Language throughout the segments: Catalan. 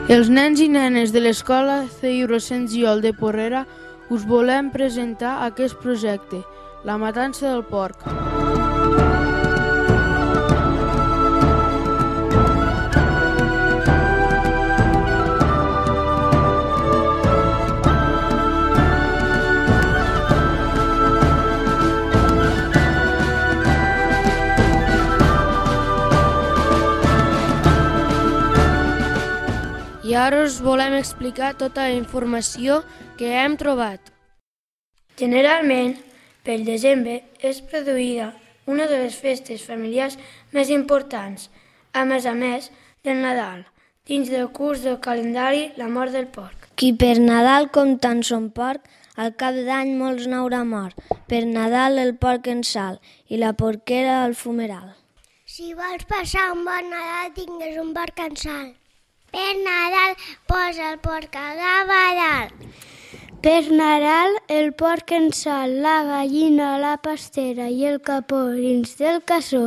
Els nens i nenes de l'Escola Ceiro Sant Giol de Porrera us volem presentar aquest projecte, La matança del porc. I ara us volem explicar tota la informació que hem trobat. Generalment, pel desembre és produïda una de les festes familiars més importants, a més del Nadal, dins del curs del calendari La mort del porc. Qui per Nadal comptant son porc, al cap d'any molts n'haurà mort. Per Nadal el porc en sal i la porquera al fumeral. Si vols passar un bon Nadal, tingues un porc en sal. Per Nadal posa el porc a Gavadal. Per Nadal el porc en sal, la gallina a la pastera i el capó dins del cassó.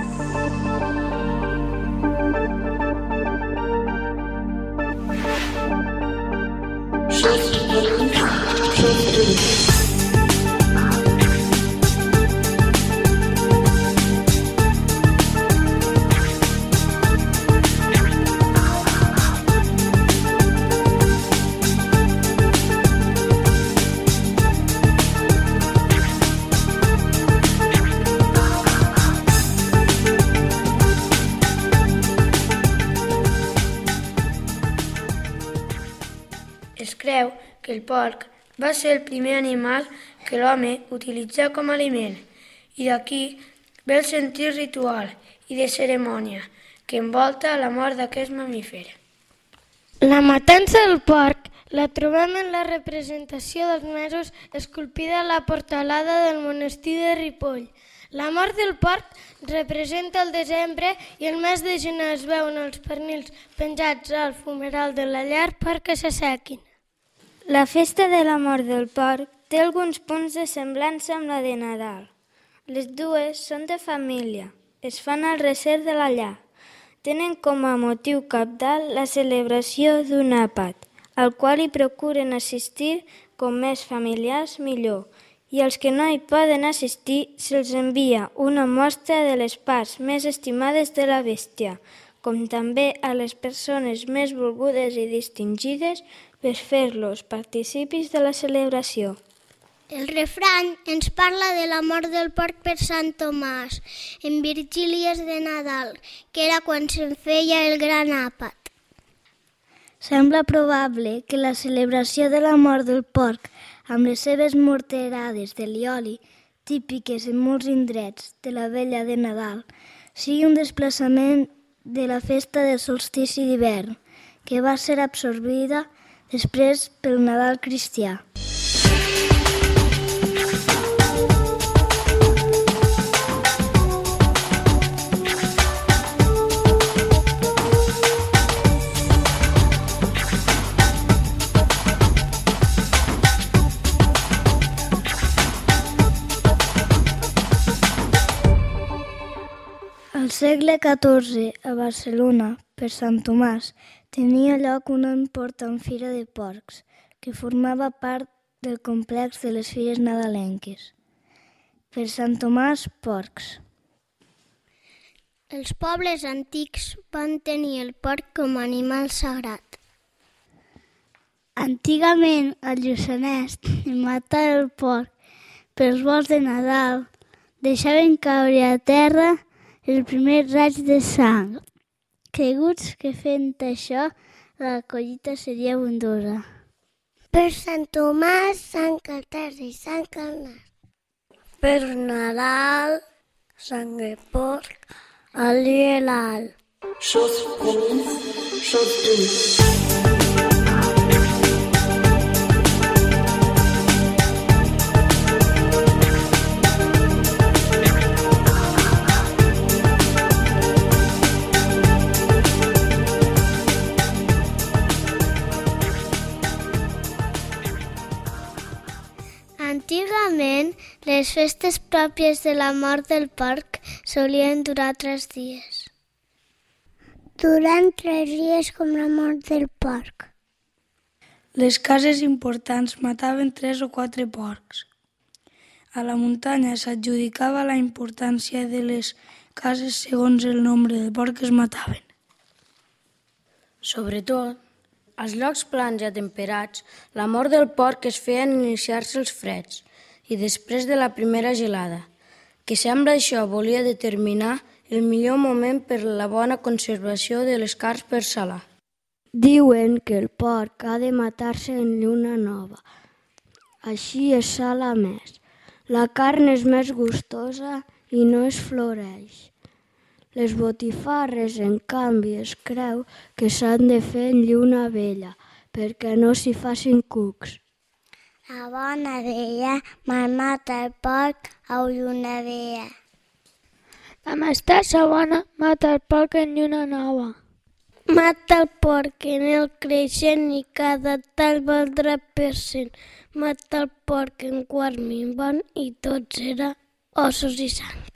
Es creu que el porc va ser el primer animal que l'home utilitzà com a aliment i d'aquí ve el sentit ritual i de cerimònia que envolta la mort d'aquest mamífer. La matança del porc la trobem en la representació dels mesos esculpida a la portalada del monestir de Ripoll. La mort del porc representa el desembre i el mes de gener es veuen els pernils penjats al fumeral de la llar perquè s'assequin. La festa de la mort del porc té alguns punts de semblança amb la de Nadal. Les dues són de família, es fan al recer de la llar. Tenen com a motiu cabdal la celebració d'un àpat, al qual hi procuren assistir com més familiars millor, i als que no hi poden assistir se'ls envia una mostra de les parts més estimades de la bèstia, com també a les persones més volgudes i distingides per fer-los participis de la celebració. El refrany ens parla de la mort del porc per Sant Tomàs, en vigílies de Nadal, que era quan se'n feia el gran àpat. Sembla probable que la celebració de la mort del porc, amb les seves morterades de lioli, típiques en molts indrets de la vella de Nadal, sigui un desplaçament de la festa del solstici d'hivern, que va ser absorbida després pel Nadal cristià. Al segle XIV, a Barcelona, per Sant Tomàs, tenia lloc una important fira de porcs, que formava part del complex de les fires nadalenques. Per Sant Tomàs, porcs. Els pobles antics van tenir el porc com a animal sagrat. Antigament, al Lluçanès, en matar el porc pels volts de Nadal, deixaven caure a terra el primer raig de sang, creguts que fent això la collita seria abundosa. Per Sant Tomàs, Sant Carters i Sant Carnàs. Per Nadal, sang de porc, oli i l'alt. Chose promise, chose due. Antigament, les festes pròpies de la mort del porc solien durar 3 dies. durant 3 dies com la mort del porc. Les cases importants mataven 3 o 4 porcs. A la muntanya s'adjudicava la importància de les cases segons el nombre de porcs que es mataven. Sobretot, als llocs plans i atemperats, la mort del porc es feia en iniciar-se els freds i després de la primera gelada, que sembla això volia determinar el millor moment per a la bona conservació de les carns per salar. Diuen que el porc ha de matar-se en lluna nova, així es sala més. La carn és més gustosa i no es floreix. Les botifarres, en canvi, es creu que s'han de fer en lluna vella, perquè no s'hi facin cucs. La bona vella mal mata el porc a lluna vella. La mestassa bona mata el porc en lluna nova. Mata el porc en el creixent i cada tall valdrà per 100. Mata el porc en quart minvant i tot serà ossos i sang.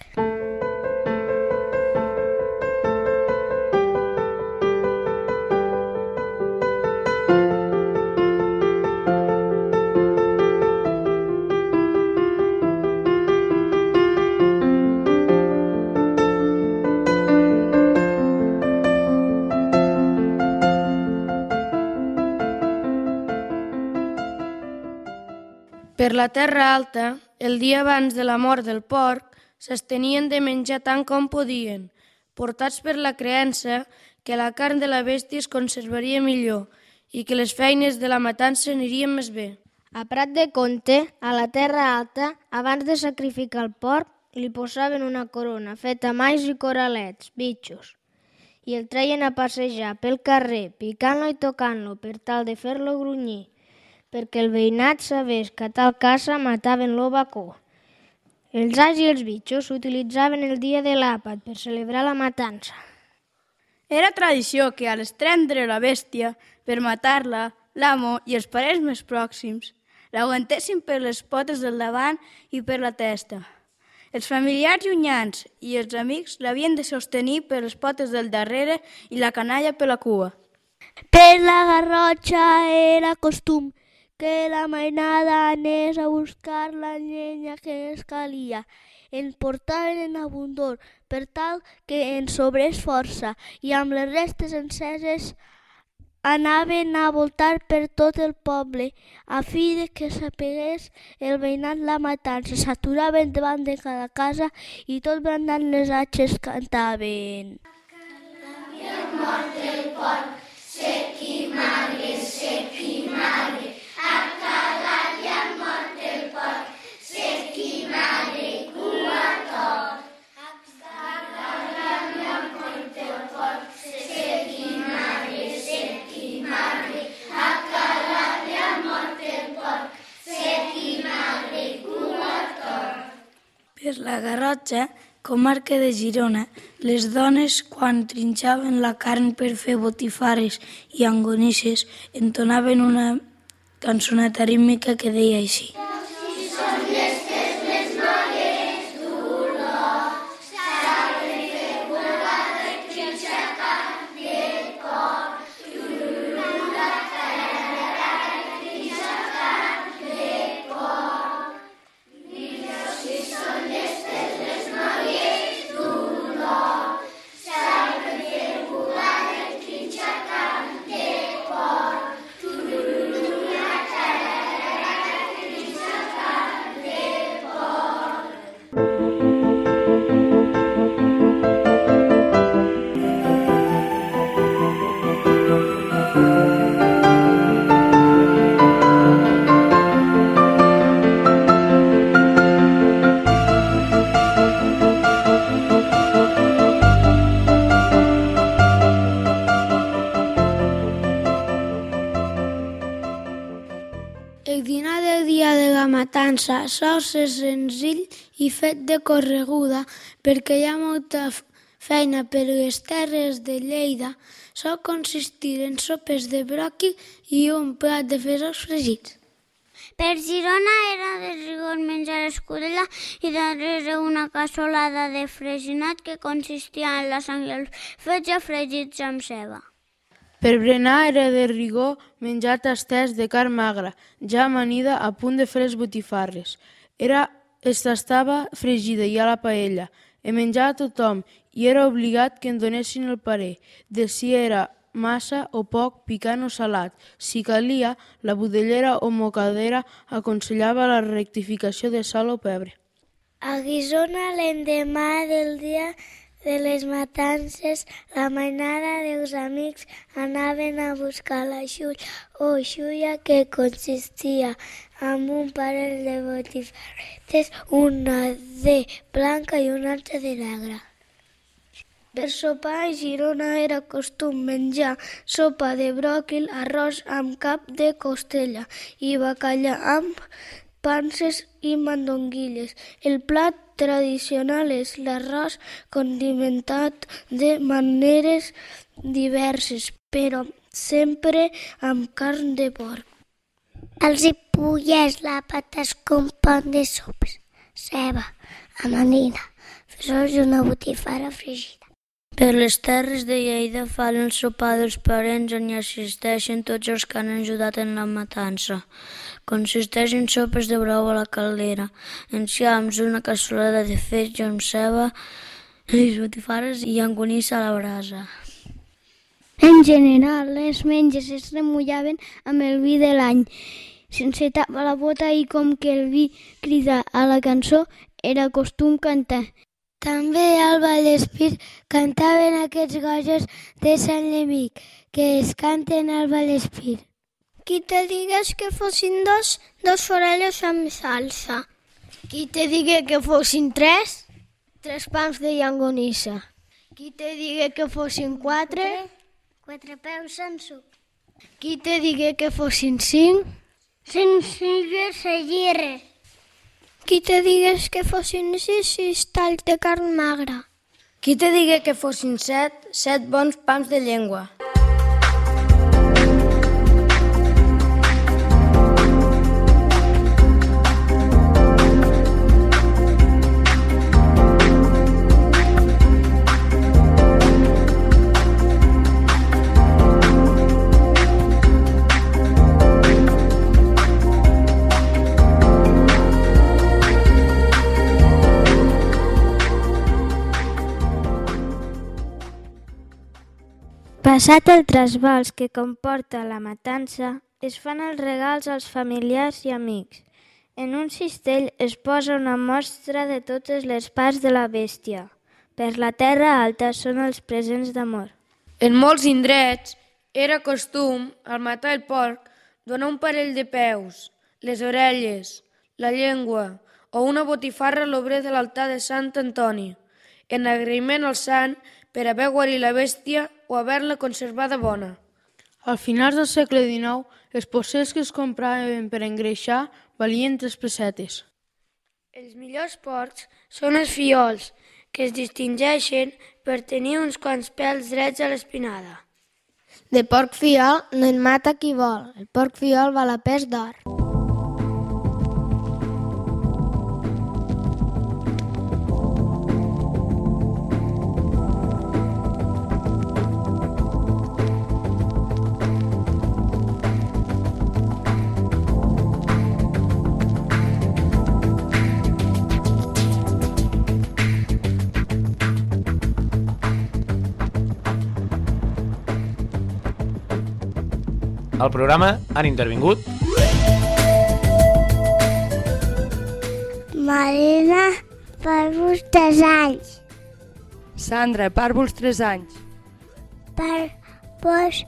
Per la terra alta, el dia abans de la mort del porc, s'abstenien de menjar tant com podien, portats per la creença que la carn de la bèstia es conservaria millor i que les feines de la matança anirien més bé. A Prat de Comte, a la terra alta, abans de sacrificar el porc, li posaven una corona feta mais i coralets, bitxos, i el treien a passejar pel carrer, picant-lo i tocant-lo per tal de fer-lo grunyir, perquè el veïnat sabés que a tal casa mataven lo bacó. Els ais i els bitxos s'utilitzaven el dia de l'àpat per celebrar la matança. Era tradició que al estrendre la bèstia, per matar-la, l'amo i els parents més pròxims l'aguantessin per les potes del davant i per la testa. Els familiars llunyans i els amics l'havien de sostenir per les potes del darrere i la canalla per la cua. Per la Garrotxa era costum que la mainada anés a buscar la llenya que es calia. En portaven en abundor, per tal que en sobrés força, i amb les restes enceses anaven a voltar per tot el poble, a fi de que sapegués el veïnat la matança. S'aturaven davant de cada casa i tot brandant les atxes cantaven. Cada mort del porc, sec i magre, sec i magre. A cada dia mort del porc, sec i magre, cua tot. A cada dia mort del porc, sec i magre, sec i magre. A cada dia mort del porc, sec i magre, cua tot. Per la Garrotxa, comarca de Girona, les dones, quan trinxaven la carn per fer botifarres i angonisses, entonaven una cançoneta rítmica que deia així. Si són llestes les noies d'olor, saben fer bugada i trinxar carn de porc. Tururura, tararara, trinxar carn de porc. Si són llestes les noies d'olor, saben fer bugada i trinxar carn de porc. El dinar del dia de la matança sol ser senzill i fet de correguda perquè hi ha molta feina per les terres de Lleida. Sol consistir en sopes de bròquil i un plat de fesols fregits. Per Girona era de rigor menjar escudella i darrere una cassolada de freginat que consistia en la sang i els fetge fregits amb ceba. Per berenar era de rigor menjar tastets de carn magra, ja amanida a punt de fer les botifarres. Esta estava fregida i a la paella. He menjat a tothom i era obligat que em donessin el parer de si era massa o poc, picant o salat. Si calia, la budellera o mocadera aconsellava la rectificació de sal o pebre. A Guissona, l'endemà del dia de les matances, la mainada dels amics anaven a buscar la xulla o xulla que consistia en un parell de botifarretes, una de blanca i una altra de negra. Per sopar a Girona era costum menjar sopa de bròquil, arròs amb cap de costella i bacallà amb panses i mandonguilles. El plat tradicional és l'arròs condimentat de maneres diverses, però sempre amb carn de porc. Els hipollers, la pata es compon de sopes, ceba, amanida, fesols i una botifarra fregida. Per les terres de Lleida fan el sopar dels parents on hi assisteixen tots els que han ajudat en la matança. Consisteix en sopes de brou a la caldera, enciams, una cassolada de fetge amb ceba, botifarres i llonganissa a la brasa. En general, les menges es remullaven amb el vi de l'any, sense tapar la bota i com que el vi crida a la cançó, era costum cantar. També al Vallespir cantaven aquests gojos de Sant Llemic, que es canten al Vallespir. Qui te digués que fossin dos forelles amb salsa. Qui te digué que fossin tres pams de llonganissa. Qui te digué que fossin quatre peus en suc. Qui te digué que fossin cinc figues a llire. Qui te digués que fossin sis talls de carn magra. Qui te digué que fossin set bons pams de llengua. Passat el trasbals que comporta la matança, es fan els regals als familiars i amics. En un cistell es posa una mostra de totes les parts de la bèstia. Per la terra alta són els presents d'amor. En molts indrets era costum, al matar el porc, donar un parell de peus, les orelles, la llengua o una botifarra a l'obrer de l'altar de Sant Antoni, en agraïment al sant per haver guarit la bèstia o haver-la conservada bona. Al final del segle XIX, els possets que es compraven per engreixar valien 3 pessetes. Els millors porcs són els fiols, que es distingeixen per tenir uns quants pèls drets a l'espinada. De porc fiol no en mata qui vol. El porc fiol val a pes d'or. Al programa han intervingut Marina, pàrvuls 3 anys. Sandra, pàrvuls 3 anys. Pàrvuls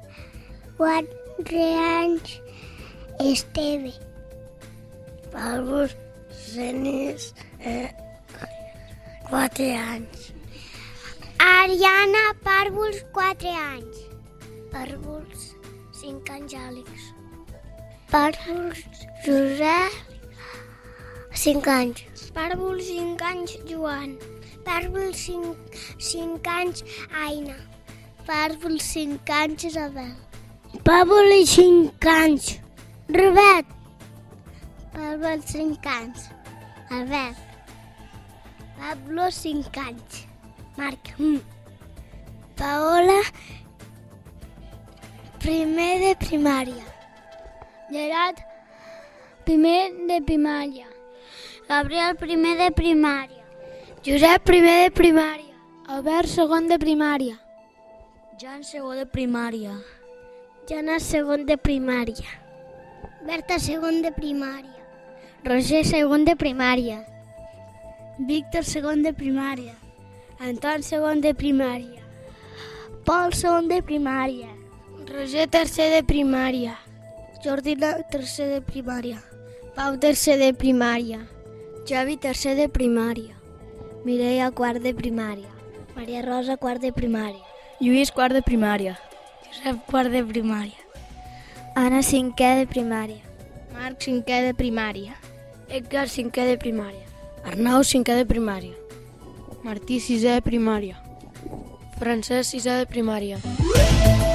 4 anys. Esteve. Pàrvuls Genís 4 anys. Ariana, pàrvuls 4 anys. Pàrvuls 5 anys, Àlex. Pàrvuls Josep, 5 anys. Pàrvuls 5 anys, Joan. Pàrvuls 5 anys, Aina. Pàrvuls 5 anys, Isabel. Pàrvuls 5 anys, Robert. Albert, 5 anys. Albert. Pablo, 5 anys. Marc. Paola, primer de primària. Gerard, primer de primària. Gabriel, primer de primària. Josep, primer de primària. Albert, segon de primària. Jan, segon de primària. Jana, segon de primària. Berta, segon de primària. Roger, segon de primària. Víctor, segon de primària. Anton, segon de primària. Pol, segon de primària. Roger, tercer de primària. Jordina, tercer de primària. Pau, tercer de primària. Javi, tercer de primària. Mireia, quart de primària. Maria Rosa, quart de primària. Lluís, quart de primària. Josep, quart de primària. Anna, cinquè de primària. Marc, cinquè de primària. Edgar, cinquè de primària. Arnau, cinquè de primària. Martí, sisè de primària. Francesc, sisè de primària.